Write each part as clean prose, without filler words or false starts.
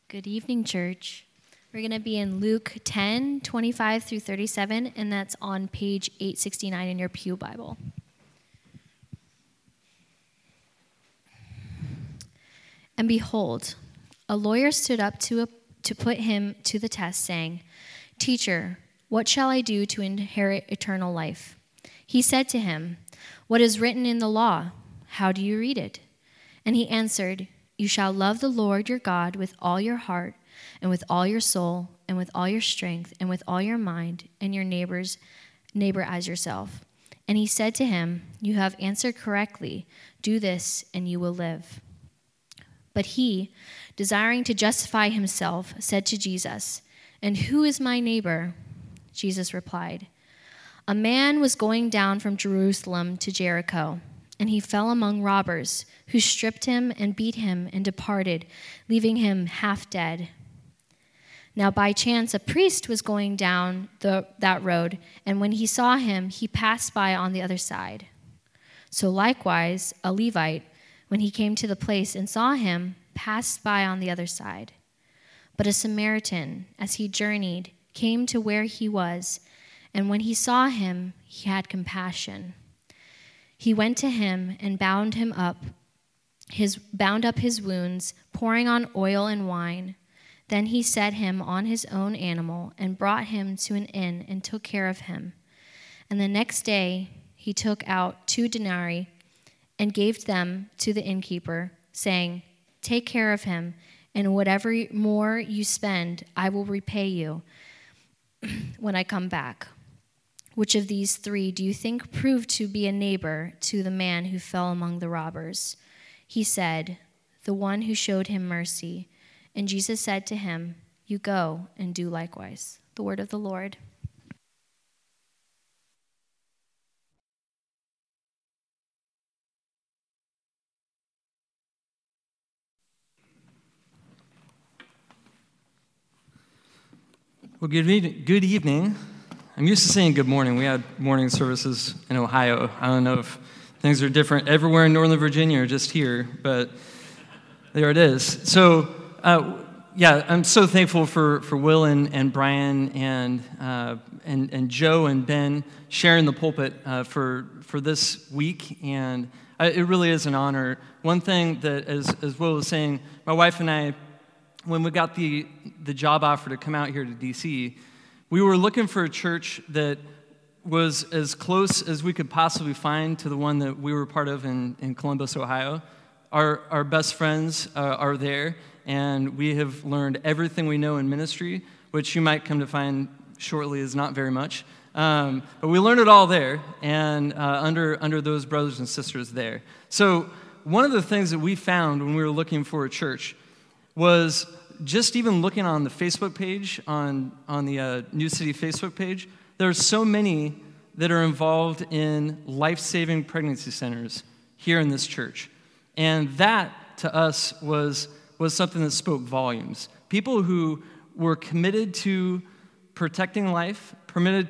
Good evening, church. We're going to be in Luke 10, 25 through 37, and that's on page 869 in your Pew Bible. And behold, a lawyer stood up to put him to the test, saying, "Teacher, what shall I do to inherit eternal life?" He said to him, "What is written in the law? How do you read it?" And he answered, "You shall love the Lord your God with all your heart, and with all your soul, and with all your strength, and with all your mind, and your neighbor as yourself." And he said to him, "You have answered correctly. Do this, and you will live." But he, desiring to justify himself, said to Jesus, "And who is my neighbor?" Jesus replied, "A man was going down from Jerusalem to Jericho, and he fell among robbers, who stripped him and beat him and departed, leaving him half dead. Now by chance a priest was going down that road, and when he saw him, he passed by on the other side. So likewise a Levite, when he came to the place and saw him, passed by on the other side. But a Samaritan, as he journeyed, came to where he was, and when he saw him, he had compassion. He went to him and bound up his wounds, pouring on oil and wine. Then he set him on his own animal and brought him to an inn and took care of him. And the next day he took out 2 denarii and gave them to the innkeeper, saying, "Take care of him, and whatever more you spend, I will repay you when I come back." Which of these 3 do you think proved to be a neighbor to the man who fell among the robbers? He said, "The one who showed him mercy." And Jesus said to him, "You go and do likewise." The word of the Lord. Well, good evening. I'm used to saying good morning. We had morning services in Ohio. I don't know if things are different everywhere in Northern Virginia or just here, but there it is. So, I'm so thankful for Will and Brian and Joe and Ben sharing the pulpit for this week, and it really is an honor. One thing that, as Will was saying, my wife and I, when we got the job offer to come out here to D.C., we were looking for a church that was as close as we could possibly find to the one that we were part of in Columbus, Ohio. Our best friends are there, and we have learned everything we know in ministry, which you might come to find shortly is not very much. But we learned it all there, and under those brothers and sisters there. So one of the things that we found when we were looking for a church was just even looking on the Facebook page, on the New City Facebook page, there are so many that are involved in life-saving pregnancy centers here in this church. And that, to us, was something that spoke volumes. People who were committed to protecting life, committed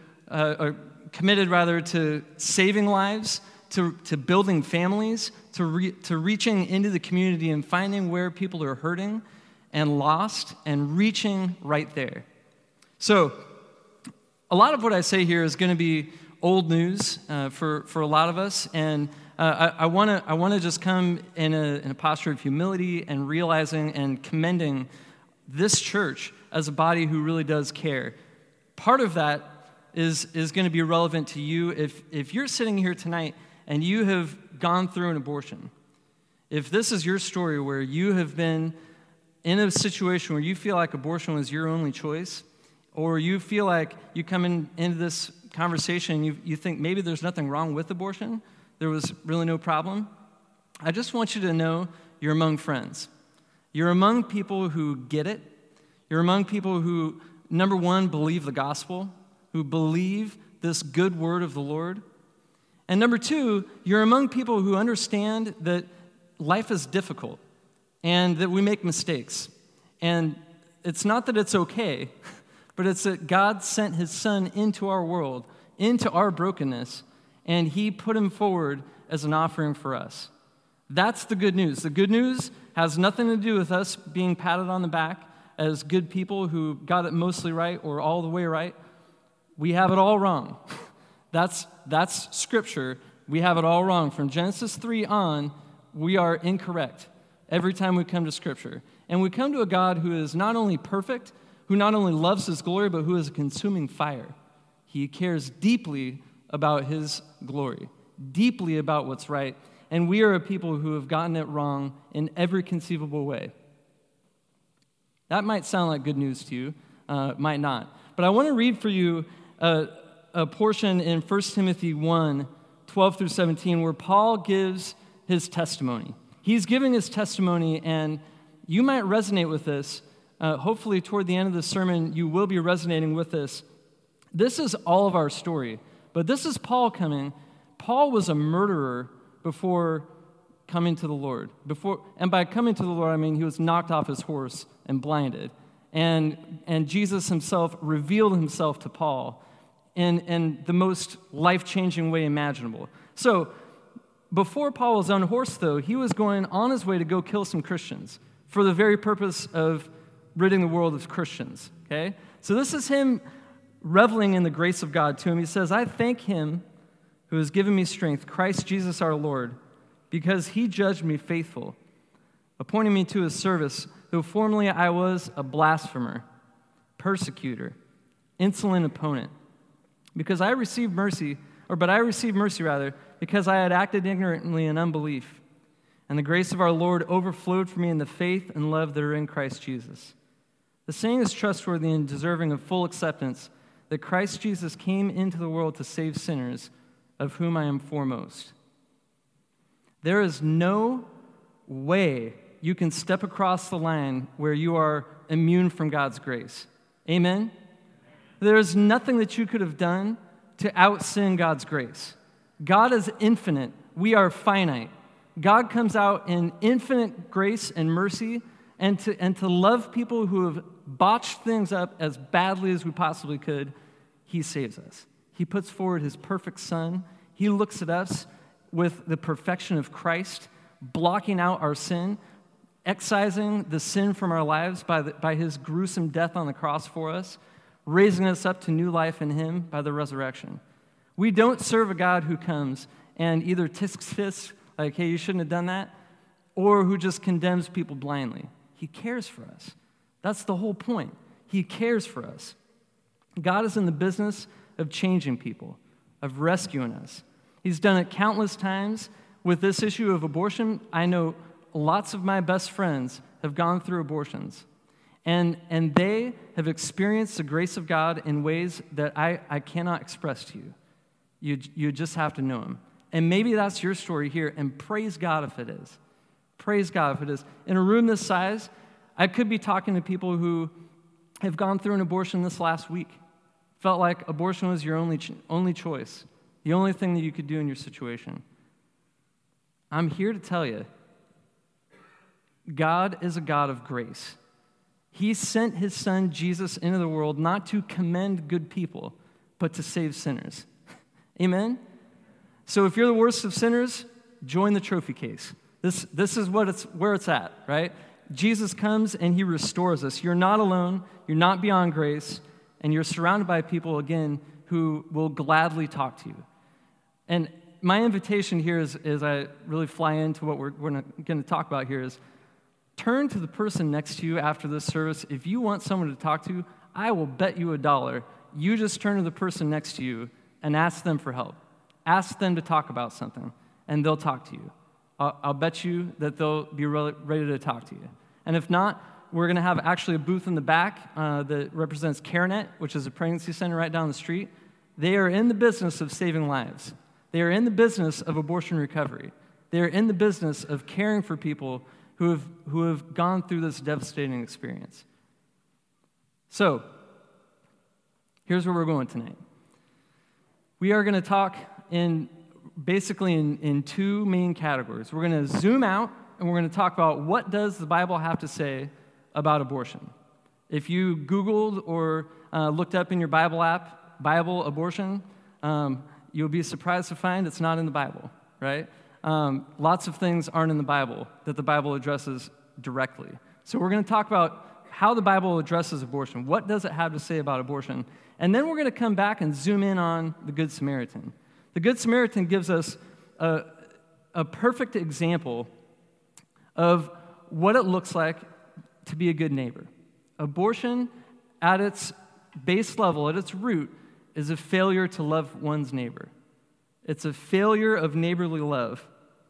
to saving lives, to building families, to reaching into the community and finding where people are hurting and lost and reaching right there. So a lot of what I say here is going to be old news for a lot of us, and I want to just come in a posture of humility and realizing and commending this church as a body who really does care. Part of that is going to be relevant to you if you're sitting here tonight and you have gone through an abortion. If this is your story where you have been in a situation where you feel like abortion was your only choice, or you feel like you come into this conversation and you think maybe there's nothing wrong with abortion, there was really no problem, I just want you to know you're among friends. You're among people who get it. You're among people who, number one, believe the gospel, who believe this good word of the Lord. And number two, you're among people who understand that life is difficult and that we make mistakes. And it's not that it's okay, but it's that God sent his son into our world, into our brokenness, and he put him forward as an offering for us. That's the good news. The good news has nothing to do with us being patted on the back as good people who got it mostly right or all the way right. We have it all wrong. That's Scripture. We have it all wrong. From Genesis 3 on, we are incorrect every time we come to Scripture. And we come to a God who is not only perfect, who not only loves His glory, but who is a consuming fire. He cares deeply about His glory, deeply about what's right. And we are a people who have gotten it wrong in every conceivable way. That might sound like good news to you, might not. But I want to read for you a portion in 1 Timothy 1, 12 through 17, where Paul gives his testimony. He's giving his testimony, and you might resonate with this. Hopefully, toward the end of the sermon, you will be resonating with this. This is all of our story, but this is Paul coming. Paul was a murderer before coming to the Lord. And by coming to the Lord, I mean he was knocked off his horse and blinded. And Jesus himself revealed himself to Paul in the most life-changing way imaginable. So, before Paul was unhorsed, though, he was going on his way to go kill some Christians for the very purpose of ridding the world of Christians, okay? So this is him reveling in the grace of God to him. He says, I thank him who has given me strength, Christ Jesus our Lord, because he judged me faithful, appointing me to his service, though formerly I was a blasphemer, persecutor, insolent opponent. But I received mercy because I had acted ignorantly in unbelief. And the grace of our Lord overflowed for me in the faith and love that are in Christ Jesus. The saying is trustworthy and deserving of full acceptance, that Christ Jesus came into the world to save sinners, of whom I am foremost. There is no way you can step across the line where you are immune from God's grace. Amen? There is nothing that you could have done to out-sin God's grace. God is infinite. We are finite. God comes out in infinite grace and mercy, and to love people who have botched things up as badly as we possibly could, he saves us. He puts forward his perfect Son. He looks at us with the perfection of Christ, blocking out our sin, excising the sin from our lives by his gruesome death on the cross for us, raising us up to new life in him by the resurrection. We don't serve a God who comes and either tisks, like, hey, you shouldn't have done that, or who just condemns people blindly. He cares for us. That's the whole point. He cares for us. God is in the business of changing people, of rescuing us. He's done it countless times. With this issue of abortion, I know lots of my best friends have gone through abortions, and they have experienced the grace of God in ways that I cannot express to you. You just have to know him. And maybe that's your story here, and praise God if it is. Praise God if it is. In a room this size, I could be talking to people who have gone through an abortion this last week. Felt like abortion was your only choice, the only thing that you could do in your situation. I'm here to tell you, God is a God of grace. He sent his Son, Jesus, into the world not to commend good people, but to save sinners. Amen? So if you're the worst of sinners, join the trophy case. This is where it's at, right? Jesus comes and he restores us. You're not alone. You're not beyond grace. And you're surrounded by people, again, who will gladly talk to you. And my invitation here is, as I really fly into what we're going to talk about here, is turn to the person next to you after this service. If you want someone to talk to, I will bet you $1. You just turn to the person next to you and ask them for help. Ask them to talk about something, and they'll talk to you. I'll bet you that they'll be ready to talk to you. And if not, we're going to have actually a booth in the back that represents CareNet, which is a pregnancy center right down the street. They are in the business of saving lives. They are in the business of abortion recovery. They are in the business of caring for people who have gone through this devastating experience. So, here's where we're going tonight. We are going to talk basically in two main categories. We're going to zoom out, and we're going to talk about what does the Bible have to say about abortion. If you Googled or looked up in your Bible app, Bible abortion, you'll be surprised to find it's not in the Bible, right? Lots of things aren't in the Bible that the Bible addresses directly. So we're going to talk about how the Bible addresses abortion. What does it have to say about abortion? And then we're going to come back and zoom in on the Good Samaritan. The Good Samaritan gives us a perfect example of what it looks like to be a good neighbor. Abortion, at its base level, at its root, is a failure to love one's neighbor. It's a failure of neighborly love.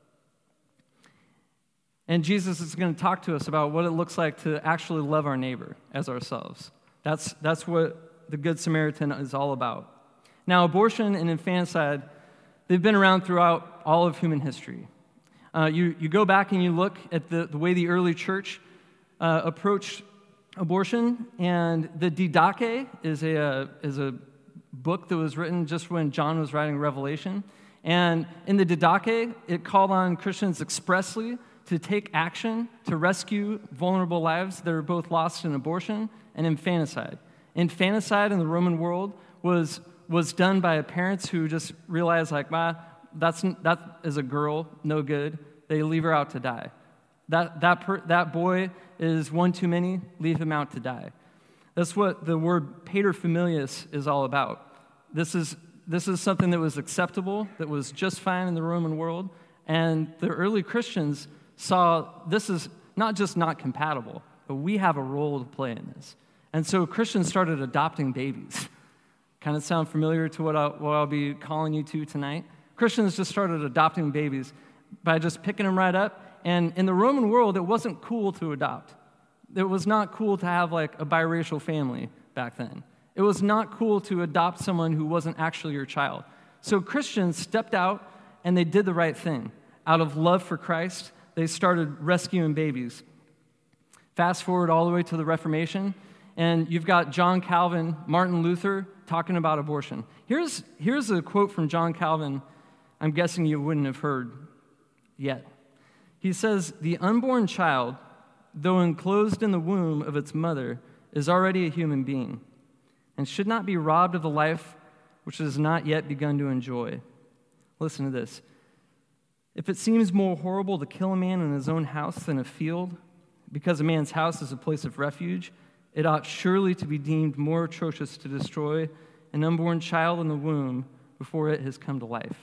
And Jesus is going to talk to us about what it looks like to actually love our neighbor as ourselves. That's what the Good Samaritan is all about. Now, abortion and infanticide, they've been around throughout all of human history. You go back and you look at the way the early church approached abortion, and the Didache is a book that was written just when John was writing Revelation. And in the Didache, it called on Christians expressly to take action to rescue vulnerable lives that are both lost in abortion and infanticide. Infanticide in the Roman world was done by parents who just realized, like, that is a girl, no good. They leave her out to die. That boy is one too many, leave him out to die. That's what the word paterfamilias is all about. This is something that was acceptable, that was just fine in the Roman world, and the early Christians saw this is not just not compatible, but we have a role to play in this. And so Christians started adopting babies. Kind of sound familiar to what I'll be calling you to tonight? Christians just started adopting babies by just picking them right up. And in the Roman world, it wasn't cool to adopt. It was not cool to have like a biracial family back then. It was not cool to adopt someone who wasn't actually your child. So Christians stepped out and they did the right thing. Out of love for Christ, they started rescuing babies. Fast forward all the way to the Reformation, and you've got John Calvin, Martin Luther talking about abortion. Here's a quote from John Calvin I'm guessing you wouldn't have heard yet. He says, "The unborn child, though enclosed in the womb of its mother, is already a human being, and should not be robbed of the life which it has not yet begun to enjoy." Listen to this. "If it seems more horrible to kill a man in his own house than a field, because a man's house is a place of refuge, it ought surely to be deemed more atrocious to destroy an unborn child in the womb before it has come to life."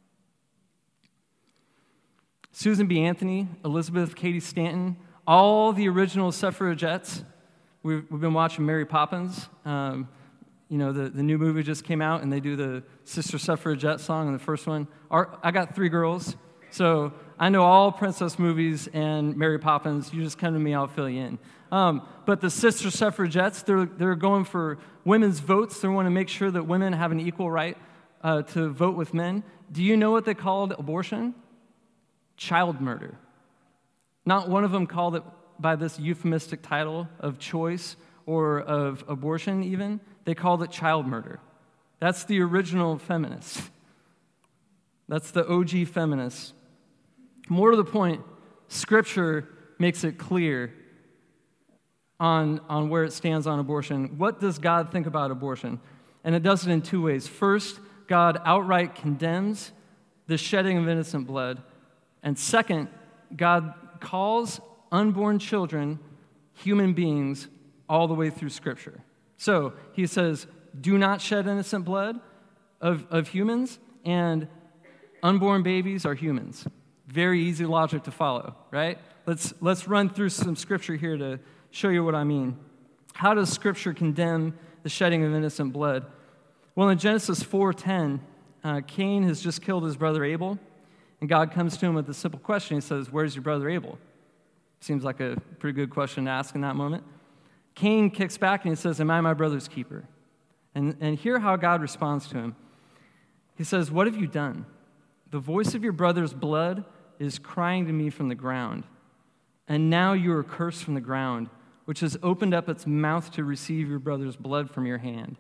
Susan B. Anthony, Elizabeth Cady Stanton, all the original suffragettes. We've been watching Mary Poppins. The new movie just came out, and they do the Sister Suffragette song in the first one. I got 3 girls, so I know all princess movies and Mary Poppins. You just come to me, I'll fill you in. But the Sister Suffragettes, they're going for women's votes. They want to make sure that women have an equal right to vote with men. Do you know what they called abortion? Child murder. Not one of them called it by this euphemistic title of choice or of abortion even. They called it child murder. That's the original feminists. That's the OG feminists. More to the point, Scripture makes it clear on where it stands on abortion. What does God think about abortion? And it does it in 2 ways. First, God outright condemns the shedding of innocent blood. And second, God calls unborn children human beings all the way through Scripture. So he says, do not shed innocent blood of humans, and unborn babies are humans. Very easy logic to follow, right? Let's run through some Scripture here to show you what I mean. How does Scripture condemn the shedding of innocent blood? Well, in Genesis 4:10, Cain has just killed his brother Abel. And God comes to him with a simple question. He says, "Where's your brother Abel?" Seems like a pretty good question to ask in that moment. Cain kicks back and he says, "Am I my brother's keeper?" And hear how God responds to him. He says, "What have you done? The voice of your brother's blood is crying to me from the ground. And now you are cursed from the ground, which has opened up its mouth to receive your brother's blood from your hand."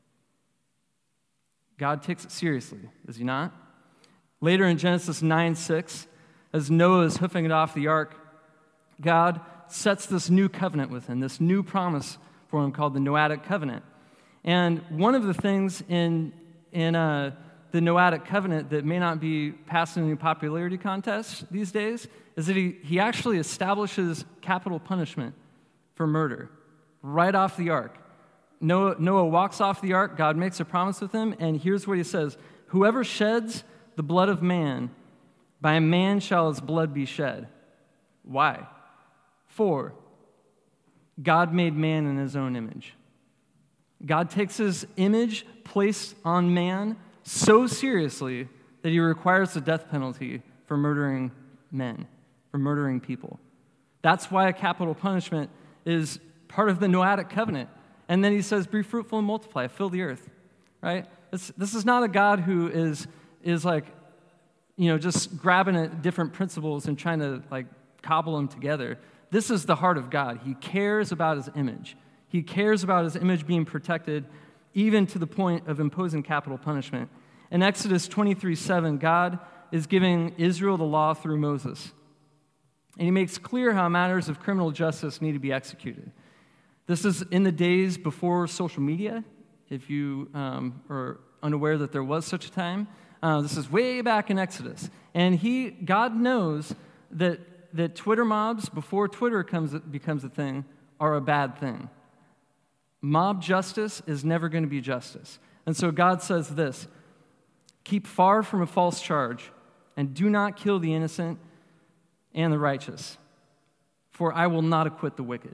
God takes it seriously, does he not? Later in Genesis 9:6, as Noah is hoofing it off the ark, God sets this new covenant with him, this new promise for him called the Noahic covenant. And one of the things in the Noahic covenant that may not be passed in any popularity contests these days is that he actually establishes capital punishment for murder right off the ark. Noah walks off the ark, God makes a promise with him, and here's what he says: whoever sheds the blood of man, by a man shall his blood be shed. Why? For God made man in his own image. God takes his image placed on man so seriously that he requires the death penalty for murdering men, for murdering people. That's why a capital punishment is part of the Noahic covenant. And then he says, be fruitful and multiply, fill the earth, right? This is not a God who is like, just grabbing at different principles and trying to like cobble them together. This is the heart of God. He cares about his image. He cares about his image being protected, even to the point of imposing capital punishment. In Exodus 23:7, God is giving Israel the law through Moses. And he makes clear how matters of criminal justice need to be executed. This is in the days before social media, if you are unaware that there was such a time. This is way back in Exodus. And God knows that Twitter mobs, before Twitter becomes a thing, are a bad thing. Mob justice is never going to be justice. And so God says this: keep far from a false charge, and do not kill the innocent and the righteous, for I will not acquit the wicked.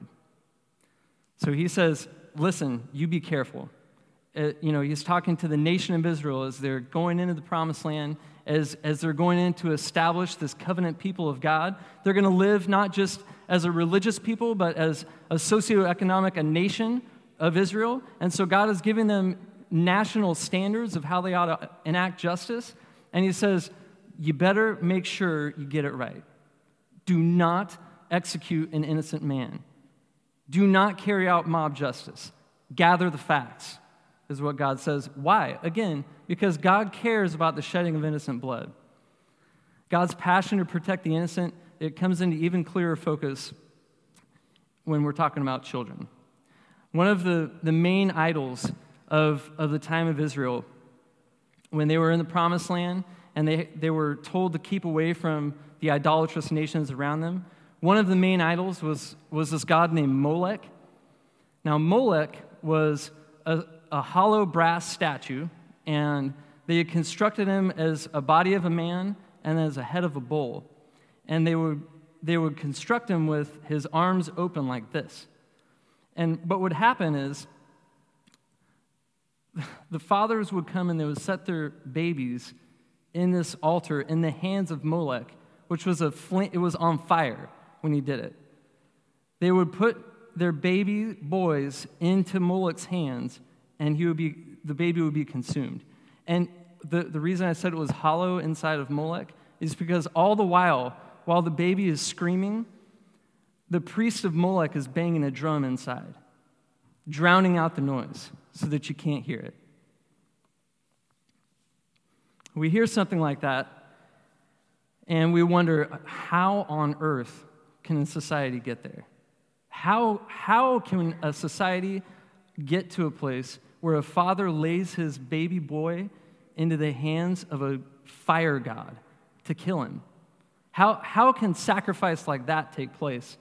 So he says, listen, you be careful. He's talking to the nation of Israel as they're going into the promised land, as they're going in to establish this covenant people of God. They're going to live not just as a religious people, but as a socioeconomic, a nation of Israel. And so God is giving them national standards of how they ought to enact justice. And he says, you better make sure you get it right. Do not execute an innocent man. Do not carry out mob justice. Gather the facts, is what God says. Why? Again, because God cares about the shedding of innocent blood. God's passion to protect the innocent, it comes into even clearer focus when we're talking about children. One of the main idols of the time of Israel, when they were in the promised land and they were told to keep away from the idolatrous nations around them, one of the main idols was this god named Molech. Now, Molech was a hollow brass statue, and they had constructed him as a body of a man and as a head of a bull. And they would construct him with his arms open like this. And what would happen is the fathers would come and they would set their babies in this altar in the hands of Molech, which was it was on fire when he did it. They would put their baby boys into Molech's hands, and the baby would be consumed. And the reason I said it was hollow inside of Molech is because all the while the baby is screaming, the priest of Molech is banging a drum inside, drowning out the noise so that you can't hear it. We hear something like that, and we wonder, how on earth can a society get there? How can a society get to a place where a father lays his baby boy into the hands of a fire god to kill him? How can sacrifice like that take place?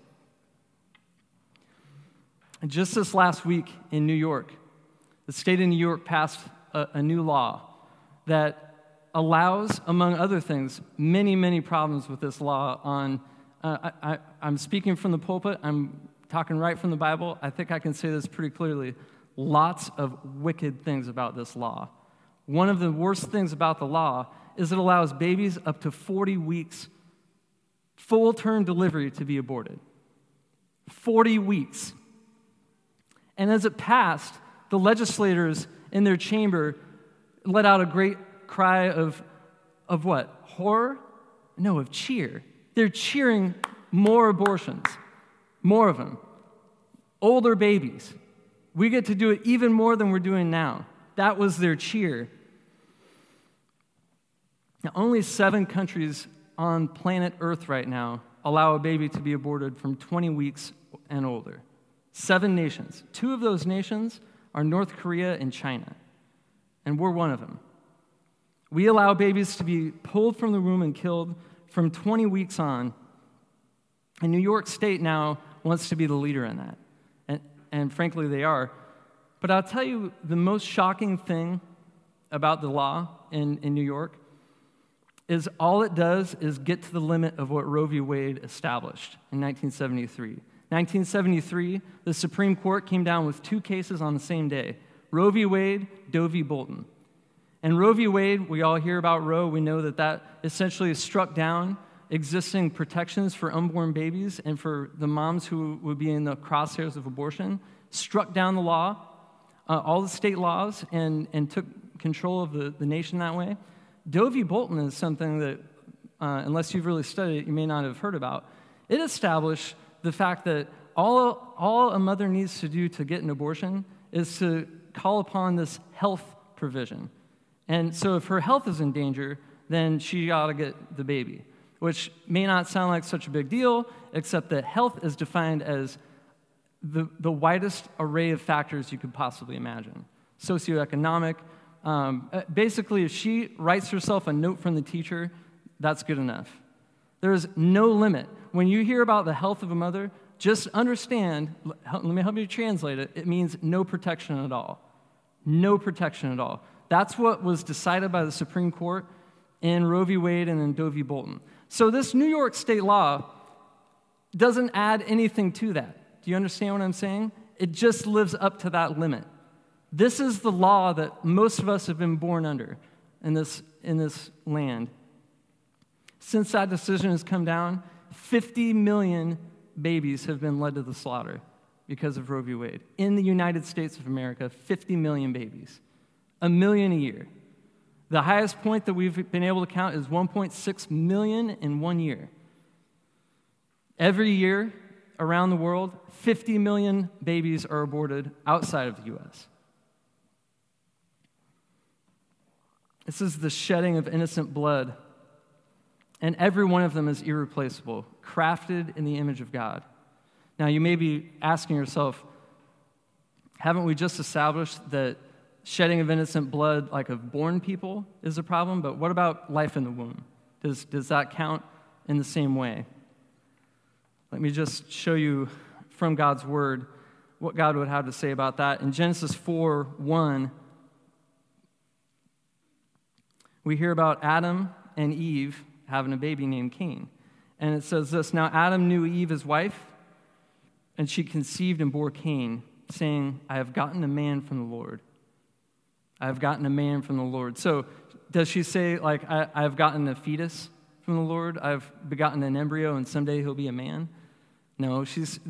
And just this last week in New York, the state of New York passed a new law that allows, among other things, many, many problems with this law on, I'm speaking from the pulpit, I'm talking right from the Bible. I think I can say this pretty clearly. Lots of wicked things about this law. One of the worst things about the law is it allows babies up to 40 weeks, full-term delivery, to be aborted. 40 weeks. And as it passed, the legislators in their chamber let out a great cry of what? Horror? No, of cheer. They're cheering more abortions, more of them. Older babies. We get to do it even more than we're doing now. That was their cheer. Now, only 7 countries on planet Earth right now allow a baby to be aborted from 20 weeks and older. 7 nations. 2 of those nations are North Korea and China, and we're one of them. We allow babies to be pulled from the womb and killed from 20 weeks on. And New York State now wants to be the leader in that. And frankly, they are. But I'll tell you the most shocking thing about the law in New York is all it does is get to the limit of what Roe v. Wade established in 1973. 1973, the Supreme Court came down with 2 cases on the same day, Roe v. Wade, Doe v. Bolton. And Roe v. Wade, we all hear about Roe. We know that essentially struck down existing protections for unborn babies and for the moms who would be in the crosshairs of abortion, struck down the law, all the state laws, and took control of the nation that way. Doe v. Bolton is something that, unless you've really studied it, you may not have heard about. It established the fact that all a mother needs to do to get an abortion is to call upon this health provision. And so if her health is in danger, then she ought to get the baby, which may not sound like such a big deal, except that health is defined as the widest array of factors you could possibly imagine. Socioeconomic. Basically, if she writes herself a note from the teacher, that's good enough. There's no limit. When you hear about the health of a mother, just understand, let me help you translate it, it means no protection at all. No protection at all. That's what was decided by the Supreme Court in Roe v. Wade and in Doe v. Bolton. So this New York state law doesn't add anything to that. Do you understand what I'm saying? It just lives up to that limit. This is the law that most of us have been born under in this land. Since that decision has come down, 50 million babies have been led to the slaughter because of Roe v. Wade. In the United States of America, 50 million babies. 1 million a year. The highest point that we've been able to count is 1.6 million in 1 year. Every year around the world, 50 million babies are aborted outside of the U.S. This is the shedding of innocent blood, and every one of them is irreplaceable, crafted in the image of God. Now, you may be asking yourself, haven't we just established that shedding of innocent blood, like of born people, is a problem? But what about life in the womb? Does that count in the same way? Let me just show you from God's word what God would have to say about that. In Genesis 4:1, we hear about Adam and Eve having a baby named Cain. And it says this, "Now Adam knew Eve, his wife, and she conceived and bore Cain, saying, I have gotten a man from the Lord. I have gotten a man from the Lord." So does she say, like, I've gotten a fetus from the Lord? I've begotten an embryo, and someday he'll be a man? No,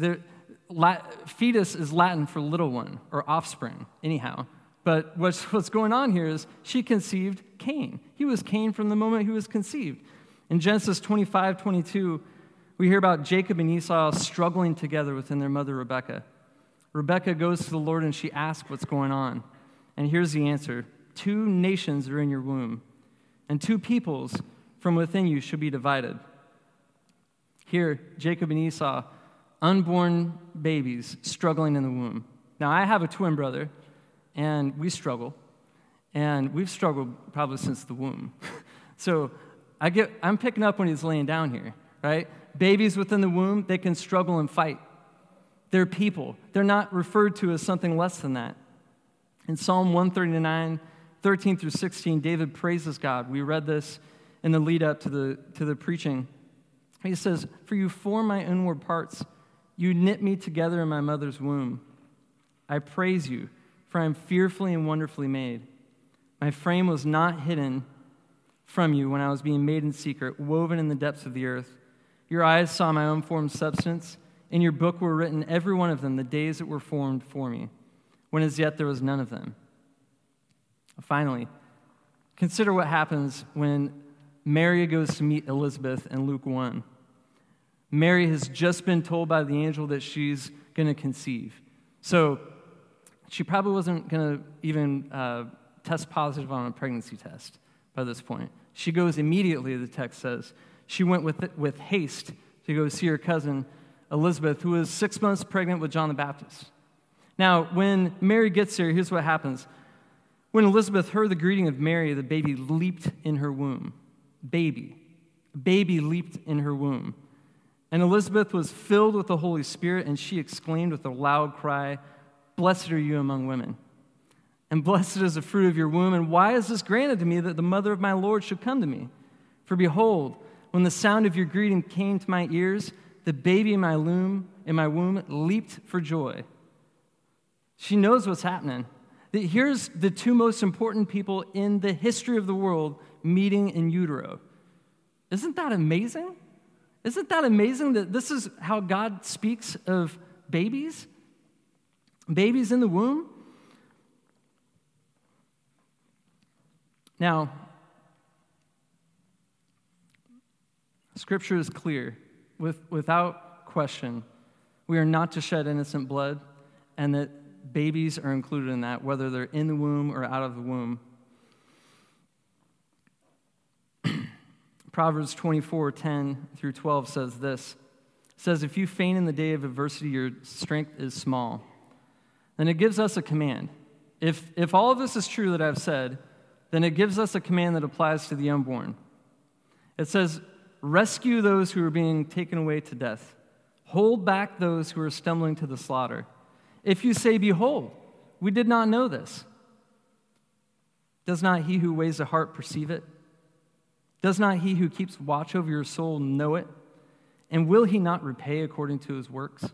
fetus is Latin for little one, or offspring, anyhow. But what's going on here is she conceived Cain. He was Cain from the moment he was conceived. In Genesis 25:22, we hear about Jacob and Esau struggling together within their mother Rebekah. Rebekah goes to the Lord and she asks what's going on. And here's the answer. 2 nations are in your womb, and 2 peoples from within you should be divided. Here, Jacob and Esau, unborn babies struggling in the womb. Now, I have a twin brother, and we struggle. And we've struggled probably since the womb. So I'm picking up when he's laying down here, right? Babies within the womb, they can struggle and fight. They're people. They're not referred to as something less than that. In Psalm 139, 13 through 16, David praises God. We read this in the lead up to the preaching. He says, "For you form my inward parts. You knit me together in my mother's womb. I praise you, for I am fearfully and wonderfully made. My frame was not hidden from you when I was being made in secret, woven in the depths of the earth. Your eyes saw my unformed substance. In your book were written, every one of them, the days that were formed for me, when as yet there was none of them." Finally, consider what happens when Mary goes to meet Elizabeth in Luke 1. Mary has just been told by the angel that she's going to conceive. So she probably wasn't going to even test positive on a pregnancy test by this point. She goes immediately, the text says. She went with haste to go see her cousin Elizabeth, who was 6 months pregnant with John the Baptist. Now, when Mary gets there, here's what happens. When Elizabeth heard the greeting of Mary, the baby leaped in her womb. Baby leaped in her womb. And Elizabeth was filled with the Holy Spirit, and she exclaimed with a loud cry, "Blessed are you among women, and blessed is the fruit of your womb. And why is this granted to me that the mother of my Lord should come to me? For behold, when the sound of your greeting came to my ears, the baby in my womb leaped for joy." She knows what's happening. Here's the two most important people in the history of the world meeting in utero. Isn't that amazing? Isn't that amazing that this is how God speaks of babies? Babies in the womb? Now, Scripture is clear, without question. We are not to shed innocent blood, and that babies are included in that, whether they're in the womb or out of the womb. Proverbs 24:10 through 12 says this. It says, "If you faint in the day of adversity, your strength is small." Then it gives us a command. If all of this is true that I've said, then it gives us a command that applies to the unborn. It says, "Rescue those who are being taken away to death. Hold back those who are stumbling to the slaughter. If you say, 'Behold, we did not know this,' does not he who weighs the heart perceive it? Does not he who keeps watch over your soul know it? And will he not repay according to his works?"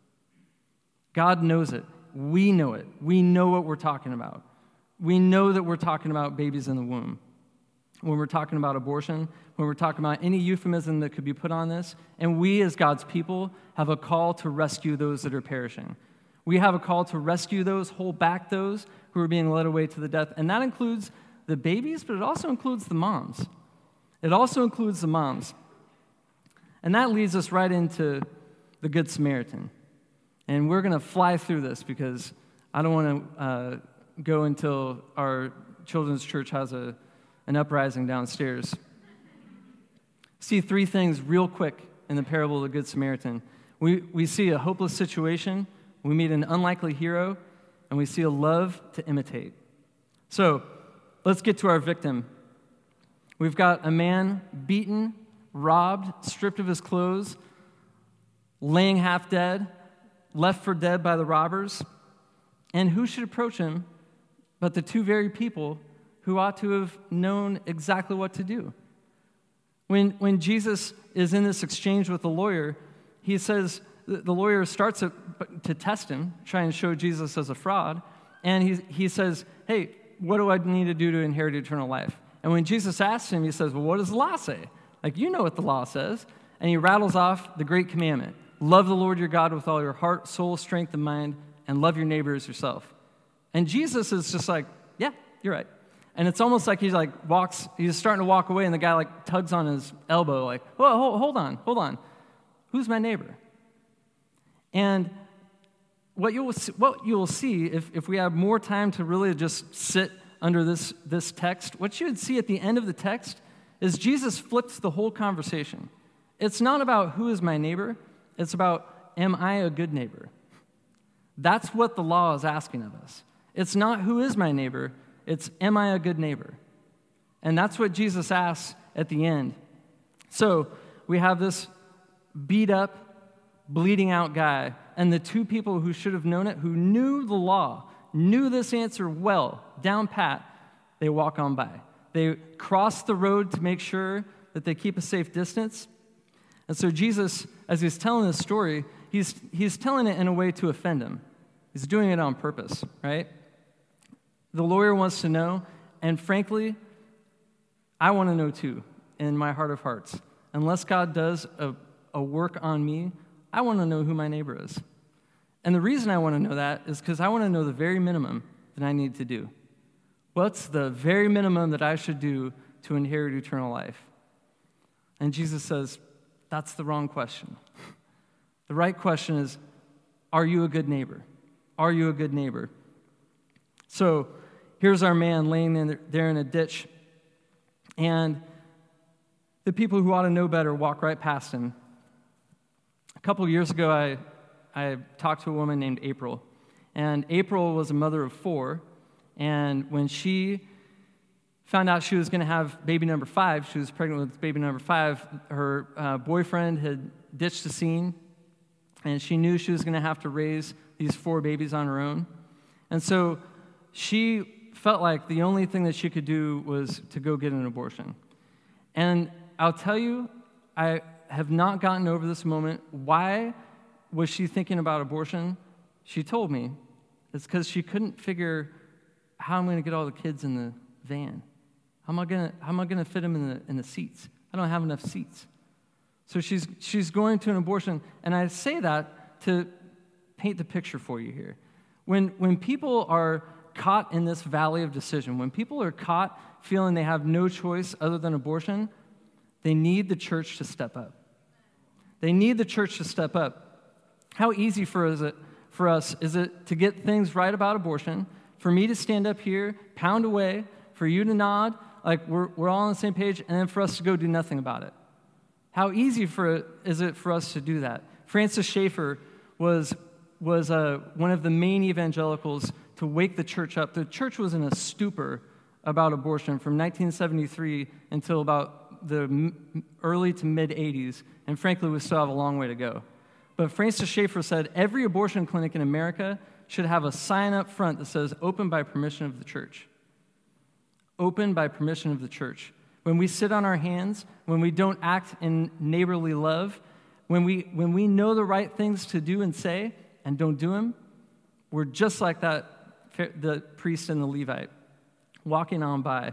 God knows it. We know it. We know what we're talking about. We know that we're talking about babies in the womb. When we're talking about abortion, when we're talking about any euphemism that could be put on this, and we as God's people have a call to rescue those that are perishing. We have a call to rescue those, hold back those who are being led away to the death. And that includes the babies, but it also includes the moms. It also includes the moms. And that leads us right into the Good Samaritan. And we're going to fly through this because I don't want to go until our children's church has an uprising downstairs. See three things real quick in the parable of the Good Samaritan. We see a hopeless situation, we meet an unlikely hero, and we see a love to imitate. So let's get to our victim. We've got a man beaten, robbed, stripped of his clothes, laying half dead, left for dead by the robbers. And who should approach him but the two very people who ought to have known exactly what to do? When Jesus is in this exchange with the lawyer, he says, the lawyer starts to test him, try and show Jesus as a fraud, and he says, "Hey, what do I need to do to inherit eternal life?" And when Jesus asks him, he says, "Well, what does the law say?" Like, you know what the law says. And he rattles off the great commandment. Love the Lord your God with all your heart, soul, strength, and mind, and love your neighbor as yourself. And Jesus is just like, "Yeah, you're right." And it's almost like he's starting to walk away, and the guy like tugs on his elbow, like, "Whoa, hold on. Who's my neighbor?" And what you will see, if we have more time to really just sit under this text, what you would see at the end of the text is Jesus flips the whole conversation. It's not about who is my neighbor. It's about, am I a good neighbor? That's what the law is asking of us. It's not who is my neighbor. It's, am I a good neighbor? And that's what Jesus asks at the end. So we have this beat up, bleeding out guy, and the two people who should have known it, who knew the law, knew this answer well, down pat, they walk on by. They cross the road to make sure that they keep a safe distance. And so Jesus, as he's telling this story, he's telling it in a way to offend him. He's doing it on purpose, right? The lawyer wants to know, and frankly, I want to know too, in my heart of hearts. Unless God does a work on me, I want to know who my neighbor is. And the reason I want to know that is because I want to know the very minimum that I need to do. What's the very minimum that I should do to inherit eternal life? And Jesus says, that's the wrong question. The right question is, are you a good neighbor? Are you a good neighbor? So here's our man laying there in a ditch, and the people who ought to know better walk right past him. A couple years ago, I talked to a woman named April, and April was a mother of 4, And when she found out she was going to have baby number 5, she was pregnant with baby number 5, her boyfriend had ditched the scene, and she knew she was going to have to raise these 4 babies on her own. And so she felt like the only thing that she could do was to go get an abortion. And I'll tell you, I have not gotten over this moment. Why was she thinking about abortion? She told me it's because she couldn't figure how I'm going to get all the kids in the van. How am I going to fit them in the seats? I don't have enough seats. So she's going to an abortion, and I say that to paint the picture for you here. When people are caught in this valley of decision, when people are caught feeling they have no choice other than abortion, they need the church to step up. They need the church to step up. How easy for us is it to get things right about abortion, for me to stand up here, pound away, for you to nod, like we're all on the same page, and then for us to go do nothing about it. How easy is it for us to do that? Francis Schaeffer was one of the main evangelicals to wake the church up. The church was in a stupor about abortion from 1973 until about the early to mid-'80s, and frankly, we still have a long way to go. But Francis Schaeffer said every abortion clinic in America should have a sign up front that says, "Open by permission of the church." Open by permission of the church. When we sit on our hands, when we don't act in neighborly love, when we know the right things to do and say and don't do them, we're just like the priest and the Levite, walking on by.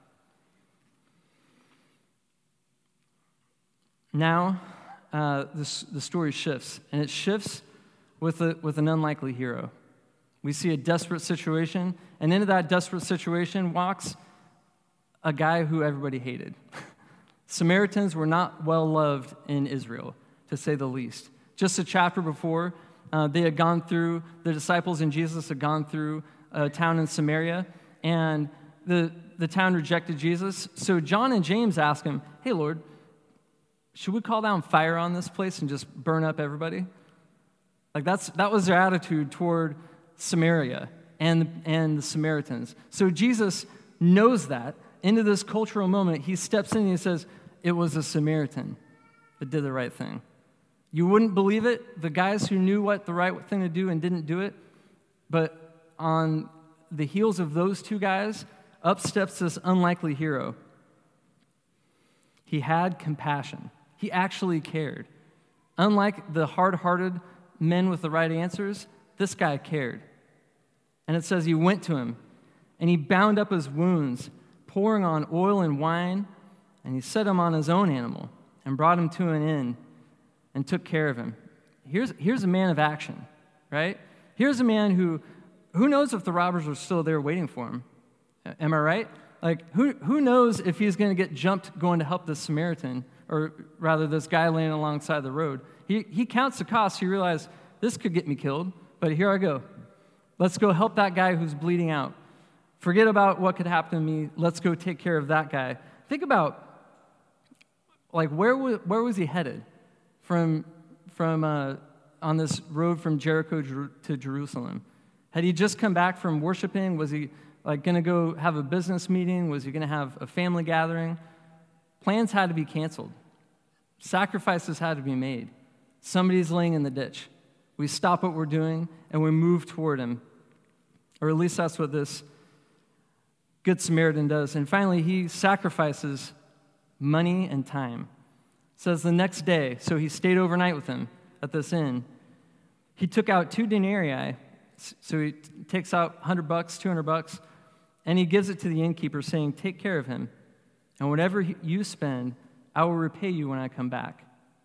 Now, the story shifts, and it shifts with an unlikely hero. We see a desperate situation, and into that desperate situation walks a guy who everybody hated. Samaritans were not well loved in Israel, to say the least. Just a chapter before, the disciples and Jesus had gone through a town in Samaria, and the town rejected Jesus. So John and James ask him, "Hey, Lord, should we call down fire on this place and just burn up everybody?" Like that was their attitude toward Samaria and the Samaritans. So Jesus knows that. Into this cultural moment, he steps in and he says, "It was a Samaritan that did the right thing." You wouldn't believe it, the guys who knew what the right thing to do and didn't do it, but on the heels of those 2 guys, up steps this unlikely hero. He had compassion. He actually cared. Unlike the hard-hearted men with the right answers, this guy cared. And it says he went to him, and he bound up his wounds, pouring on oil and wine, and he set him on his own animal and brought him to an inn and took care of him. Here's a man of action, right? Here's a man who knows if the robbers are still there waiting for him? Am I right? Like, who knows if he's going to get jumped going to help this Samaritan, or rather this guy laying alongside the road. He counts the cost. He realizes, this could get me killed, but here I go. Let's go help that guy who's bleeding out. Forget about what could happen to me. Let's go take care of that guy. Think about, like, where was he headed from on this road from Jericho to Jerusalem? Had he just come back from worshiping? Was he like going to go have a business meeting? Was he going to have a family gathering? Plans had to be canceled. Sacrifices had to be made. Somebody's laying in the ditch. We stop what we're doing and we move toward him. Or at least that's what this Good Samaritan does. And finally, he sacrifices money and time. It says the next day, so he stayed overnight with him at this inn. He took out 2 denarii, so he takes out $100, $200, and he gives it to the innkeeper, saying, "Take care of him, and whatever you spend, I will repay you when I come back."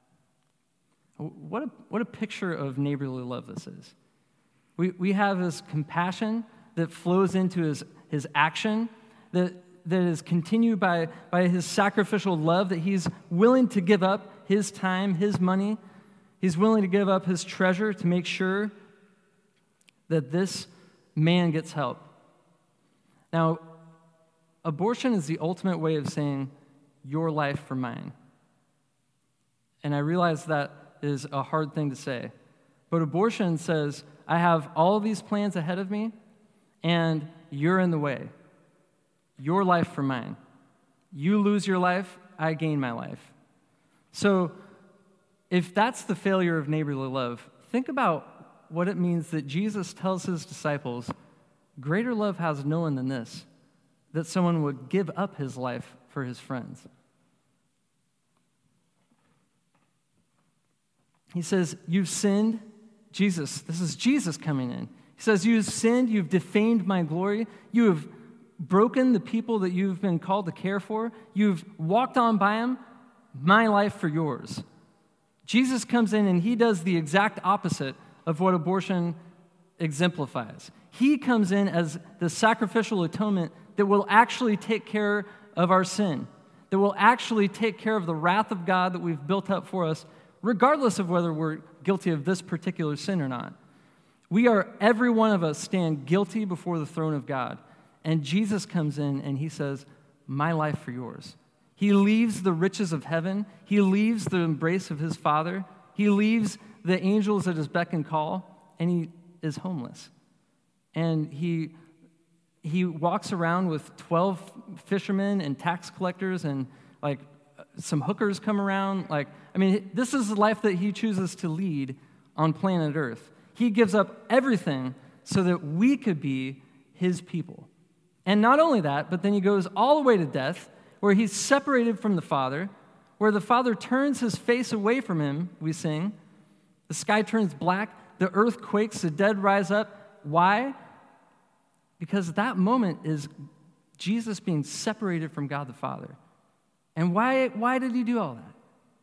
What a picture of neighborly love this is. We have this compassion that flows into his action, that is continued by his sacrificial love, that he's willing to give up his time, his money. He's willing to give up his treasure to make sure that this man gets help. Now, abortion is the ultimate way of saying, your life for mine. And I realize that is a hard thing to say. But abortion says, I have all of these plans ahead of me, and you're in the way. Your life for mine. You lose your life, I gain my life. So if that's the failure of neighborly love, think about what it means that Jesus tells his disciples, greater love has no one than this, that someone would give up his life for his friends. He says, you've sinned. This is Jesus coming in. He says, you've sinned, you've defamed my glory, you have broken the people that you've been called to care for, you've walked on by them, my life for yours. Jesus comes in and he does the exact opposite of what abortion exemplifies. He comes in as the sacrificial atonement that will actually take care of our sin, that will actually take care of the wrath of God that we've built up for us, regardless of whether we're guilty of this particular sin or not. Every one of us stand guilty before the throne of God. And Jesus comes in and he says, my life for yours. He leaves the riches of heaven. He leaves the embrace of his Father. He leaves the angels at his beck and call, and he is homeless. And he walks around with 12 fishermen and tax collectors, and some hookers come around. This is the life that he chooses to lead on planet Earth. He gives up everything so that we could be his people. And not only that, but then he goes all the way to death, where he's separated from the Father, where the Father turns his face away from him, we sing. The sky turns black, the earth quakes, the dead rise up. Why? Because that moment is Jesus being separated from God the Father. And why did he do all that?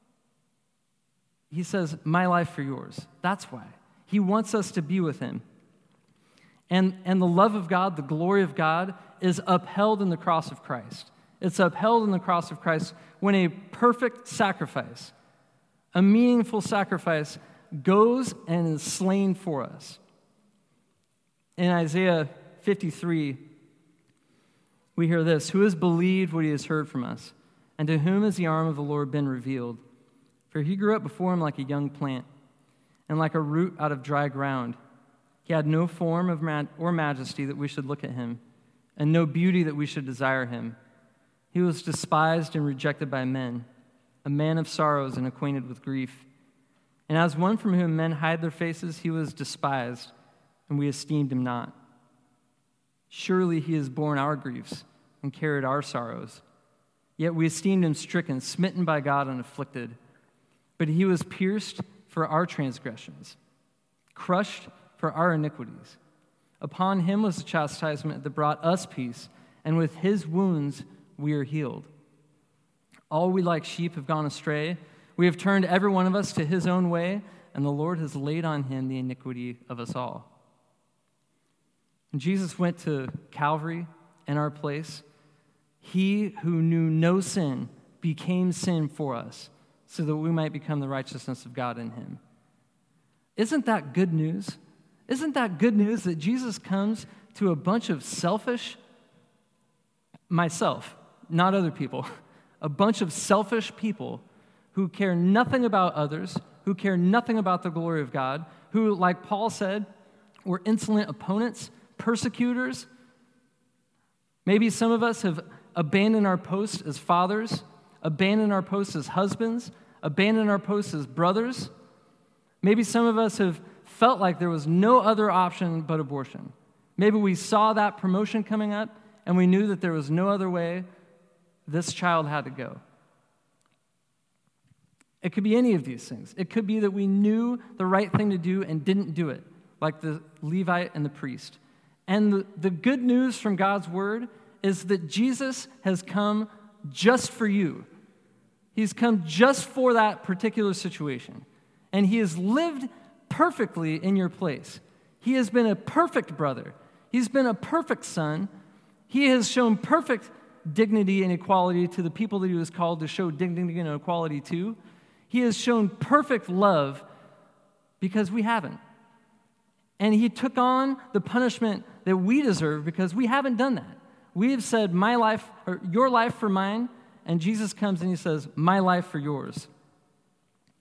He says, my life for yours. That's why. He wants us to be with him. And the love of God, the glory of God, is upheld in the cross of Christ. It's upheld in the cross of Christ when a perfect sacrifice, a meaningful sacrifice, goes and is slain for us. In Isaiah 53, we hear this, who has believed what he has heard from us? And to whom has the arm of the Lord been revealed? For he grew up before him like a young plant, and like a root out of dry ground. He had no form or majesty that we should look at him, and no beauty that we should desire him. He was despised and rejected by men, a man of sorrows and acquainted with grief. And as one from whom men hide their faces, he was despised, and we esteemed him not. Surely he has borne our griefs and carried our sorrows. Yet we esteemed him stricken, smitten by God, and afflicted. But he was pierced for our transgressions, crushed for our iniquities. Upon him was the chastisement that brought us peace, and with his wounds we are healed. All we like sheep have gone astray. We have turned every one of us to his own way, and the Lord has laid on him the iniquity of us all. And Jesus went to Calvary in our place. He who knew no sin became sin for us, so that we might become the righteousness of God in him. Isn't that good news? Isn't that good news that Jesus comes to a bunch of selfish, myself, not other people, a bunch of selfish people who care nothing about others, who care nothing about the glory of God, who, like Paul said, were insolent opponents, persecutors. Maybe some of us have abandoned our post as fathers, abandoned our post as husbands, abandoned our post as brothers. Maybe some of us have felt like there was no other option but abortion. Maybe we saw that promotion coming up and we knew that there was no other way this child had to go. It could be any of these things. It could be that we knew the right thing to do and didn't do it, like the Levite and the priest. And the good news from God's word is that Jesus has come just for you. He's come just for that particular situation. And he has lived perfectly in your place. He has been a perfect brother. He's been a perfect son. He has shown perfect dignity and equality to the people that he was called to show dignity and equality to. He has shown perfect love because we haven't. And he took on the punishment that we deserve because we haven't done that. We have said, my life, or your life for mine, and Jesus comes and he says, my life for yours.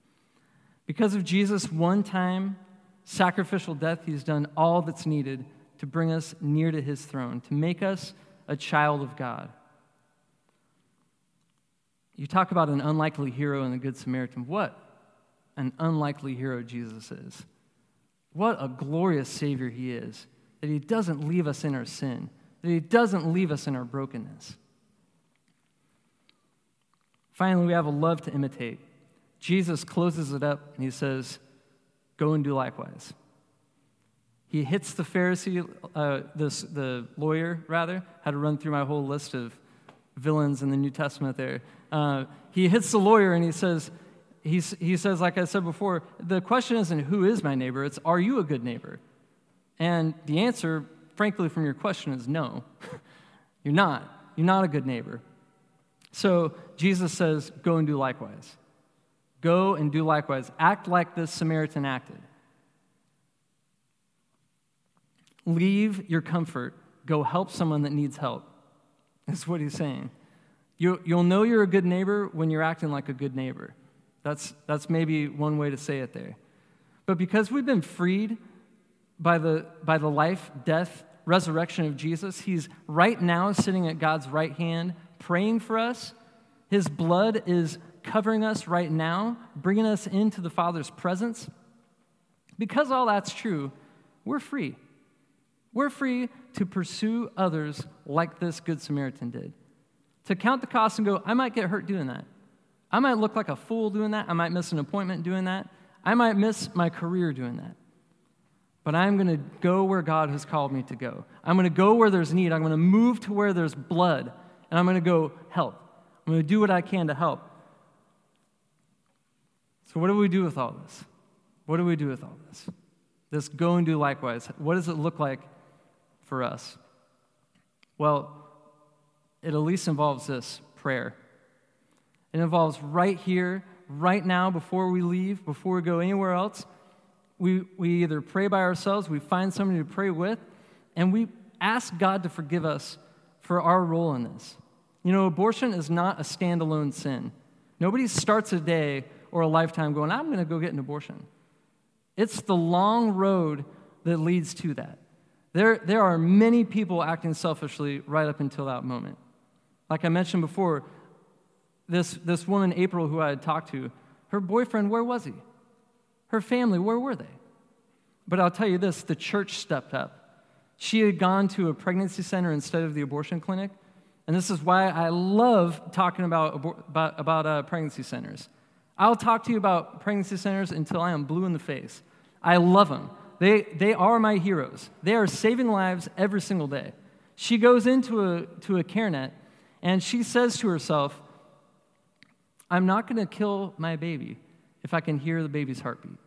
Because of Jesus' one-time sacrificial death, he's done all that's needed to bring us near to his throne, to make us a child of God. You talk about an unlikely hero in the Good Samaritan. What an unlikely hero Jesus is. What a glorious Savior he is, that he doesn't leave us in our sin, that he doesn't leave us in our brokenness. Finally, we have a love to imitate. Jesus closes it up and he says, go and do likewise. He hits the Pharisee, the lawyer, rather. Had to run through my whole list of villains in the New Testament there. He hits the lawyer and he says, like I said before, the question isn't who is my neighbor, it's are you a good neighbor? And the answer, frankly, from your question is no. You're not. You're not a good neighbor. So Jesus says, go and do likewise. Go and do likewise. Act like this Samaritan acted. Leave your comfort. Go help someone that needs help. That's what he's saying. You'll know you're a good neighbor when you're acting like a good neighbor. That's maybe one way to say it there. But because we've been freed by the life, death, resurrection of Jesus, he's right now sitting at God's right hand, praying for us. His blood is covering us right now, bringing us into the Father's presence. Because all that's true, we're free. We're free to pursue others like this Good Samaritan did. To count the cost and go, I might get hurt doing that. I might look like a fool doing that. I might miss an appointment doing that. I might miss my career doing that. But I'm going to go where God has called me to go. I'm going to go where there's need. I'm going to move to where there's blood. And I'm going to go help. I'm going to do what I can to help. So what do we do with all this? What do we do with all this? This go and do likewise. What does it look like for us? Well, it at least involves this, prayer. It involves right here, right now, before we leave, before we go anywhere else. We either pray by ourselves, we find somebody to pray with, and we ask God to forgive us for our role in this. You know, abortion is not a standalone sin. Nobody starts a day or a lifetime going, I'm going to go get an abortion. It's the long road that leads to that. There are many people acting selfishly right up until that moment. Like I mentioned before, this woman, April, who I had talked to, her boyfriend, where was he? Her family, where were they? But I'll tell you this, the church stepped up. She had gone to a pregnancy center instead of the abortion clinic, and this is why I love talking about pregnancy centers. I'll talk to you about pregnancy centers until I am blue in the face. I love them. They are my heroes. They are saving lives every single day. She goes into a CareNet, and she says to herself, I'm not going to kill my baby if I can hear the baby's heartbeat.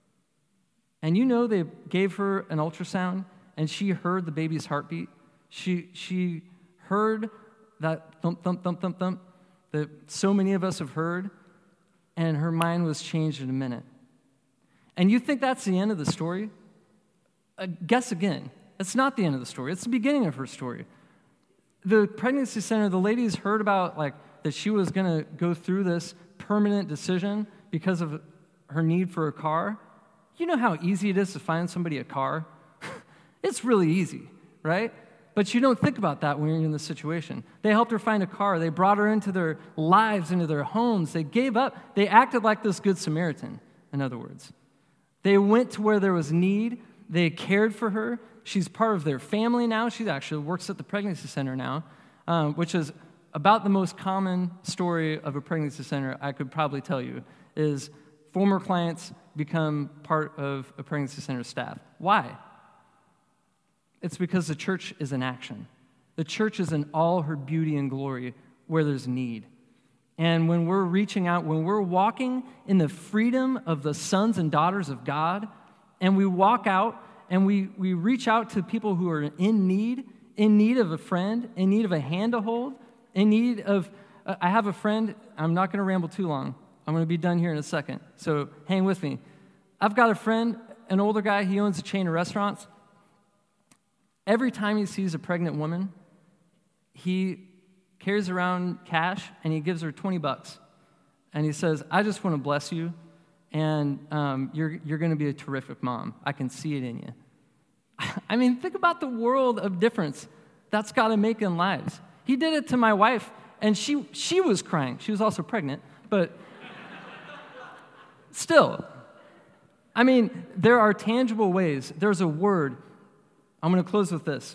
And you know they gave her an ultrasound, and she heard the baby's heartbeat. She heard that thump, thump, thump, thump, thump that so many of us have heard, and her mind was changed in a minute. And you think that's the end of the story? Guess again. It's not the end of the story. It's the beginning of her story. The pregnancy center, the ladies heard about that she was going to go through this permanent decision because of her need for a car. You know how easy it is to find somebody a car? It's really easy, right? But you don't think about that when you're in this situation. They helped her find a car. They brought her into their lives, into their homes. They gave up. They acted like this Good Samaritan, in other words. They went to where there was need. They cared for her. She's part of their family now. She actually works at the pregnancy center now, which is about the most common story of a pregnancy center I could probably tell you, is former clients become part of a pregnancy center staff. Why? It's because the church is in action. The church is in all her beauty and glory where there's need. And when we're reaching out, when we're walking in the freedom of the sons and daughters of God, and we walk out and we reach out to people who are in need of a friend, in need of a hand to hold, in need of, I have a friend, I'm not going to ramble too long. I'm going to be done here in a second, so hang with me. I've got a friend, an older guy, he owns a chain of restaurants. Every time he sees a pregnant woman, he carries around cash and he gives her $20. And he says, I just want to bless you, and you're going to be a terrific mom. I can see it in you. I mean, think about the world of difference that's got to make in lives. He did it to my wife, and she was crying. She was also pregnant, but still. I mean, there are tangible ways. There's a word. I'm going to close with this.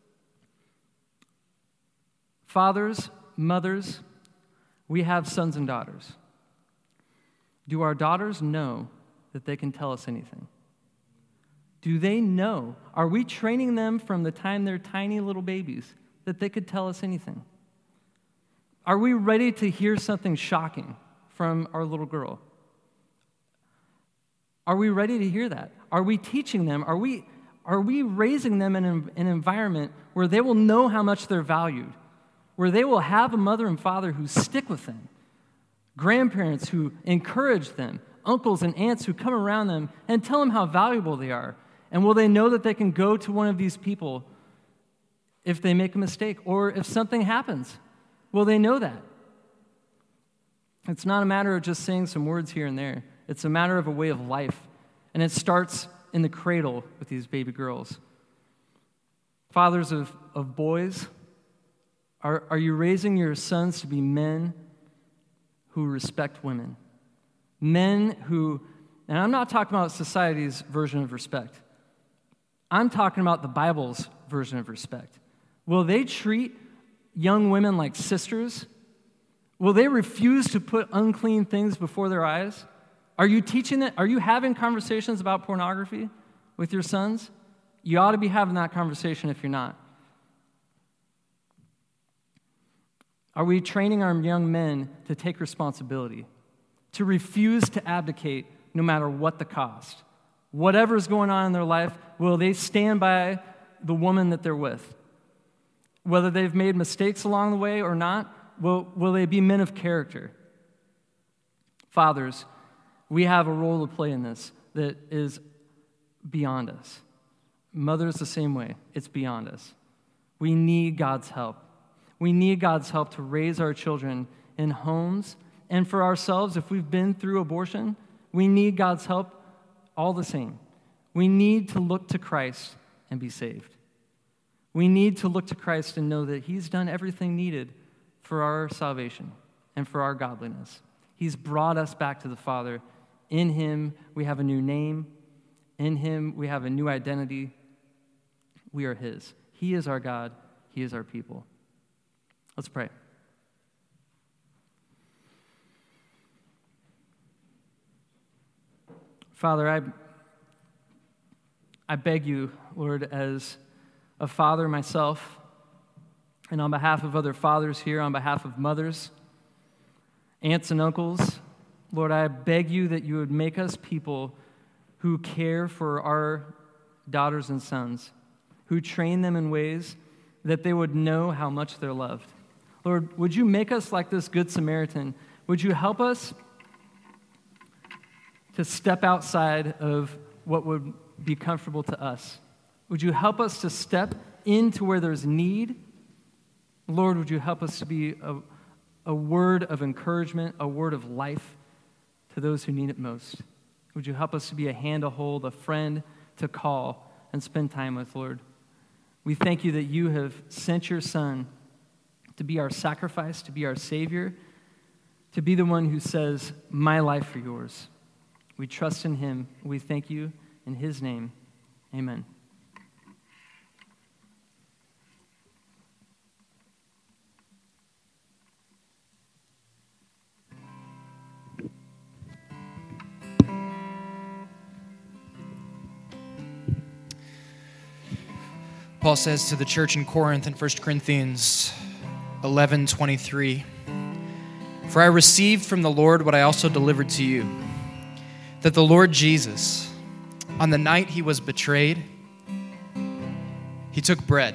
Fathers, mothers, we have sons and daughters. Do our daughters know that they can tell us anything? Do they know? Are we training them from the time they're tiny little babies that they could tell us anything? Are we ready to hear something shocking from our little girl? Are we ready to hear that? Are we teaching them? Are we raising them in an environment where they will know how much they're valued, where they will have a mother and father who stick with them, grandparents who encourage them, uncles and aunts who come around them and tell them how valuable they are? And will they know that they can go to one of these people if they make a mistake or if something happens? Will they know that? It's not a matter of just saying some words here and there. It's a matter of a way of life. And it starts in the cradle with these baby girls. Fathers of boys, are you raising your sons to be men who respect women? Men who, and I'm not talking about society's version of respect. I'm talking about the Bible's version of respect. Will they treat young women like sisters? Will they refuse to put unclean things before their eyes? Are you teaching that? Are you having conversations about pornography with your sons? You ought to be having that conversation if you're not. Are we training our young men to take responsibility, to refuse to abdicate no matter what the cost? Whatever's going on in their life, will they stand by the woman that they're with? Whether they've made mistakes along the way or not, will they be men of character? Fathers, we have a role to play in this that is beyond us. Mothers, the same way. It's beyond us. We need God's help. We need God's help to raise our children in homes. And for ourselves, if we've been through abortion, we need God's help all the same. We need to look to Christ and be saved. We need to look to Christ and know that He's done everything needed for our salvation and for our godliness. He's brought us back to the Father. In Him, we have a new name. In Him, we have a new identity. We are His. He is our God. He is our people. Let's pray. Father, I beg you, Lord, as a father myself, and on behalf of other fathers here, on behalf of mothers, aunts and uncles, Lord, I beg you that you would make us people who care for our daughters and sons, who train them in ways that they would know how much they're loved. Lord, would you make us like this Good Samaritan? Would you help us to step outside of what would be comfortable to us? Would you help us to step into where there's need? Lord, would you help us to be a word of encouragement, a word of life to those who need it most? Would you help us to be a hand to hold, a friend to call and spend time with, Lord? We thank you that you have sent your Son to be our sacrifice, to be our Savior, to be the one who says, my life for yours. We trust in Him. We thank you in His name. Amen. Paul says to the church in Corinth in 1 Corinthians 11:23, "For I received from the Lord what I also delivered to you, that the Lord Jesus, on the night He was betrayed, He took bread,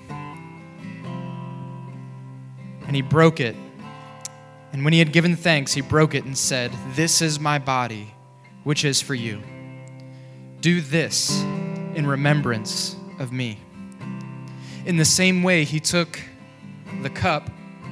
and He broke it. And when He had given thanks, He broke it and said, 'This is my body, which is for you. Do this in remembrance of me.' In the same way, He took the cup,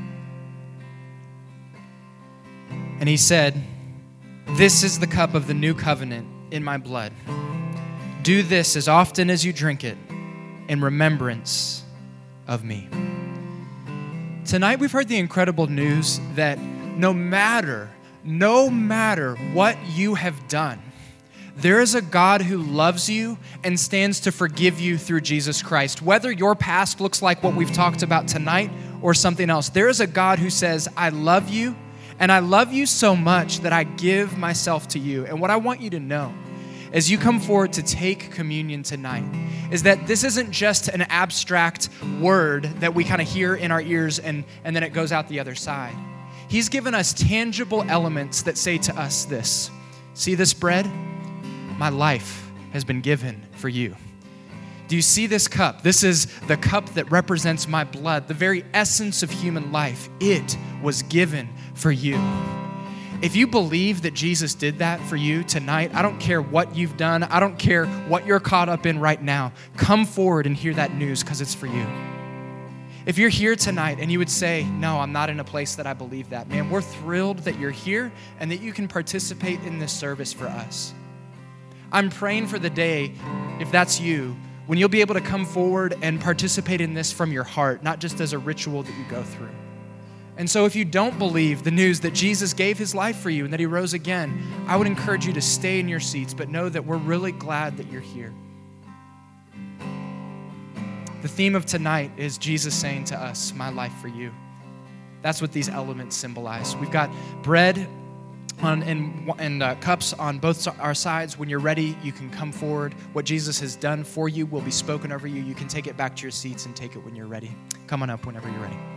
and He said, 'This is the cup of the new covenant in my blood. Do this as often as you drink it in remembrance of me. Tonight we've heard the incredible news that no matter what you have done, there is a God who loves you and stands to forgive you through Jesus Christ. Whether your past looks like what we've talked about tonight or something else, there is a God who says, I love you, and I love you so much that I give myself to you. And what I want you to know as you come forward to take communion tonight is that this isn't just an abstract word that we kind of hear in our ears and then it goes out the other side. He's given us tangible elements that say to us this: see this bread? My life has been given for you. Do you see this cup? This is the cup that represents my blood, the very essence of human life. It was given for you. If you believe that Jesus did that for you tonight, I don't care what you've done. I don't care what you're caught up in right now. Come forward and hear that news because it's for you. If you're here tonight and you would say, no, I'm not in a place that I believe that, man, we're thrilled that you're here and that you can participate in this service for us. I'm praying for the day, if that's you, when you'll be able to come forward and participate in this from your heart, not just as a ritual that you go through. And so if you don't believe the news that Jesus gave his life for you and that he rose again, I would encourage you to stay in your seats, but know that we're really glad that you're here. The theme of tonight is Jesus saying to us, my life for you. That's what these elements symbolize. We've got bread and cups on both our sides. When you're ready, you can come forward. What Jesus has done for you will be spoken over you. You can take it back to your seats and take it when you're ready. Come on up whenever you're ready.